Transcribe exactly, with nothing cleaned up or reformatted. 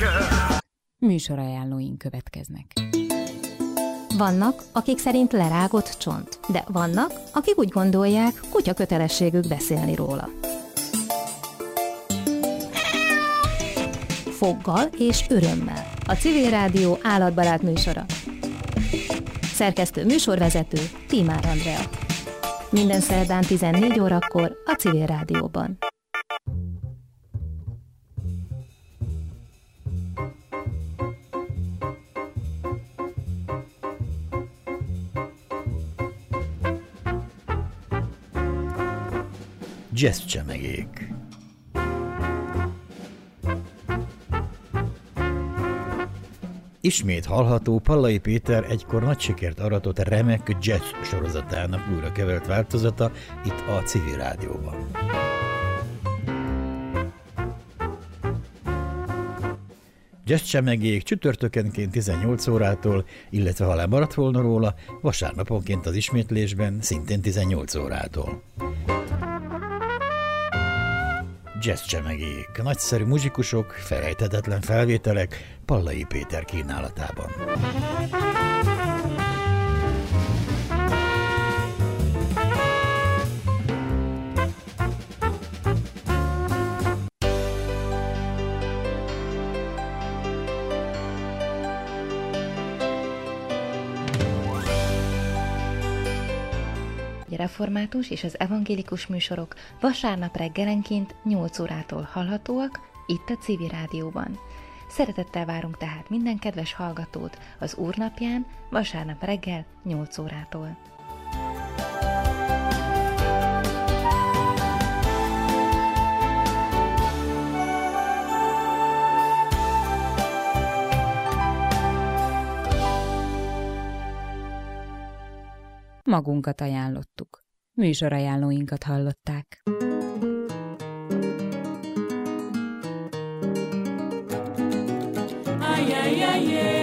Műsorajánlóink következnek. Vannak, akik szerint lerágott csont, de vannak, akik úgy gondolják, kutya kötelességük beszélni róla. Foggal és örömmel. A Civil Rádió állatbarát műsora. Szerkesztő műsorvezető Tímár Andrea. Minden szerdán tizennégy órakor a Civil Rádióban. Jazz csemegék. Ismét hallható Pallai Péter egykor nagy sikert aratott remek jazz sorozatának újra kevert változata itt a Civil Rádióban. Jazz csemegék csütörtökenként tizennyolc órától, illetve ha lemaradt volna róla, vasárnaponként az ismétlésben szintén tizennyolc órától. Jazz csemegék, nagyszerű muzsikusok, felejthetetlen felvételek Pallai Péter kínálatában. Református és az evangélikus műsorok vasárnap reggelenként nyolc órától hallhatóak itt a Civil Rádióban. Szeretettel várunk tehát minden kedves hallgatót az Úrnapján vasárnap reggel nyolc órától. Magunkat ajánlottuk. Műsorajánlóinkat hallották. Ay, ay, ay, ay.